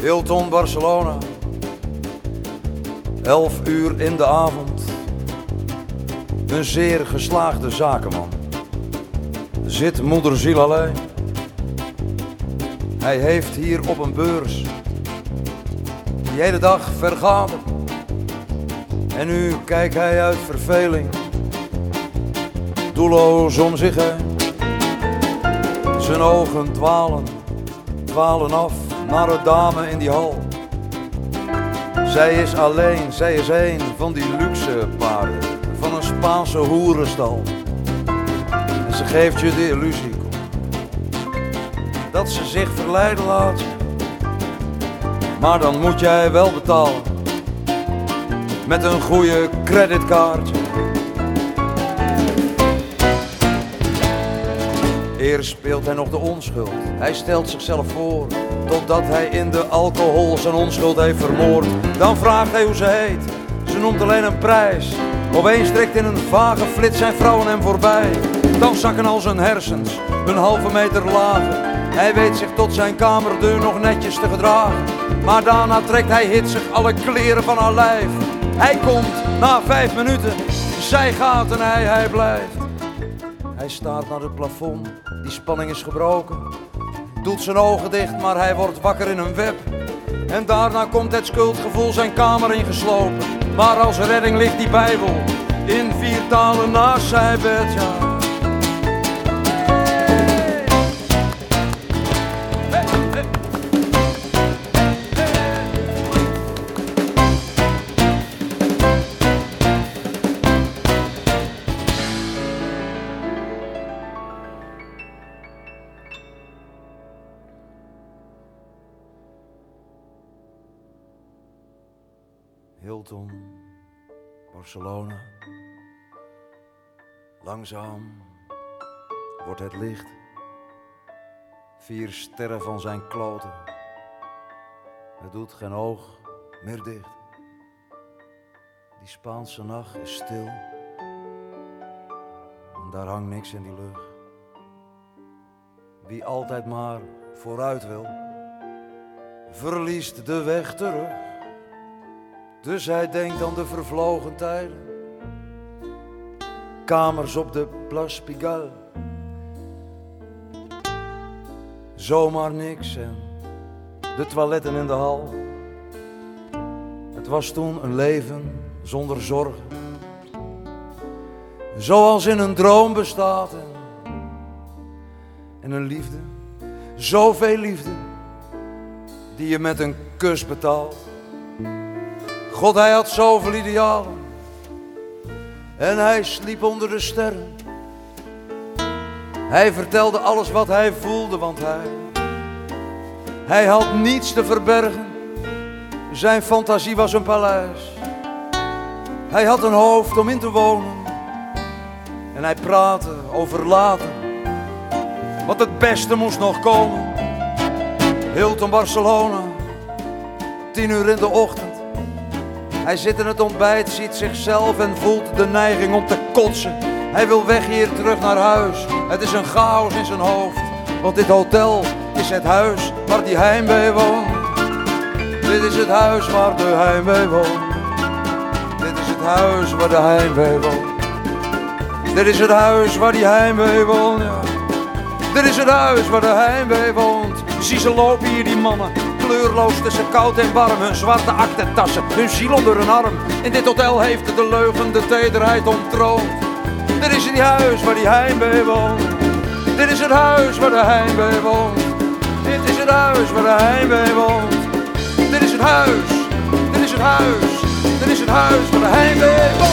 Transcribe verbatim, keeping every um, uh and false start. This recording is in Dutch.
Hilton Barcelona, elf uur in de avond. Een zeer geslaagde zakenman. Zit moederziel alleen. Hij heeft hier op een beurs die hele dag vergaderd. En nu kijkt hij uit verveling doelloos om zich heen. Zijn ogen dwalen, dwalen af naar de dame in die hal. Zij is alleen, zij is een van die luxe paarden van een Spaanse hoerenstal. En ze geeft je de illusie dat ze zich verleiden laat. Maar dan moet jij wel betalen met een goede creditkaartje. Eerst speelt hij nog de onschuld. Hij stelt zichzelf voor totdat hij in de alcohol zijn onschuld heeft vermoord. Dan vraagt hij hoe ze heet. Ze noemt alleen een prijs. Opeens trekt in een vage flits zijn vrouwen hem voorbij. Dan zakken al zijn hersens een halve meter lager. Hij weet zich tot zijn kamerdeur nog netjes te gedragen. Maar daarna trekt hij hitsig alle kleren van haar lijf. Hij komt na vijf minuten, zij gaat en hij, hij blijft. Hij staart naar het plafond, die spanning is gebroken. Doet zijn ogen dicht, maar hij wordt wakker in een web. En daarna komt het schuldgevoel zijn kamer ingeslopen. Maar als redding ligt die Bijbel in vier talen naast zijn bed, ja. Hilton, Barcelona. Langzaam wordt het licht. Vier sterren van zijn kloten. Het doet geen oog meer dicht. Die Spaanse nacht is stil. En daar hangt niks in die lucht. Wie altijd maar vooruit wil, verliest de weg terug. Dus hij denkt aan de vervlogen tijden. Kamers op de Place Pigalle. Zomaar niks en de toiletten in de hal. Het was toen een leven zonder zorgen. Zoals in een droom bestaat. En, en een liefde, zoveel liefde, die je met een kus betaalt. God, hij had zoveel idealen. En hij sliep onder de sterren. Hij vertelde alles wat hij voelde, want hij Hij had niets te verbergen. Zijn fantasie was een paleis. Hij had een hoofd om in te wonen. En hij praatte over later, want het beste moest nog komen. Hilton Barcelona, tien uur in de ochtend. Hij zit in het ontbijt, ziet zichzelf en voelt de neiging om te kotsen. Hij wil weg hier terug naar huis. Het is een chaos in zijn hoofd, want dit hotel is het huis waar die heimwee woont. Dit is het huis waar de heimwee woont. Dit is het huis waar de heimwee woont. Dit is het huis waar die heimwee woont, ja. Dit is het huis waar de heimwee woont. Zie ze lopen hier, die mannen, kleurloos tussen koud en warm. Hun zwarte aktentassen, hun ziel onder hun arm. In dit hotel heeft de leugen de tederheid ontroond. Dit is het huis waar die heimwee woont. Dit is het huis waar de heimwee woont. Dit is het huis waar de heimwee woont. Dit is het huis, dit is het huis, dit is het huis waar de heimwee woont.